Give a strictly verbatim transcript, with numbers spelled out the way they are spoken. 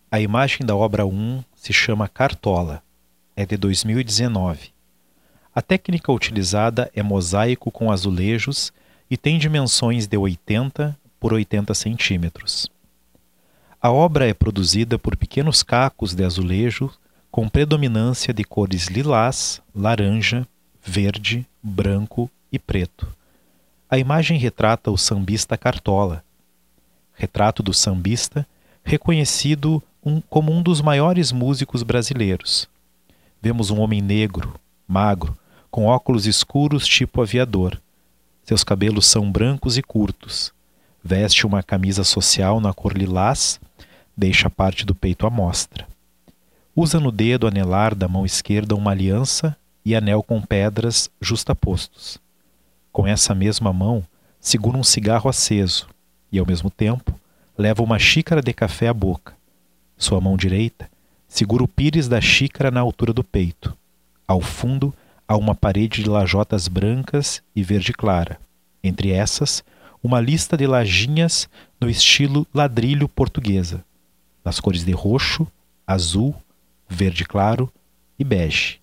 A imagem da obra um se chama Cartola. É de dois mil e dezenove. A técnica utilizada é mosaico com azulejos e tem dimensões de oitenta por oitenta centímetros. A obra é produzida por pequenos cacos de azulejo com predominância de cores lilás, laranja, verde, branco e preto. A imagem retrata o sambista Cartola. Retrato do sambista, reconhecido um, como um dos maiores músicos brasileiros. Vemos um homem negro, magro, com óculos escuros tipo aviador. Seus cabelos são brancos e curtos. Veste uma camisa social na cor lilás, deixa parte do peito à mostra. Usa no dedo anelar da mão esquerda uma aliança e anel com pedras justapostos. Com essa mesma mão, segura um cigarro aceso e, ao mesmo tempo, leva uma xícara de café à boca. Sua mão direita segura o pires da xícara na altura do peito. Ao fundo, há uma parede de lajotas brancas e verde clara. Entre essas, uma lista de lajinhas no estilo ladrilho portuguesa, nas cores de roxo, azul, verde claro e bege.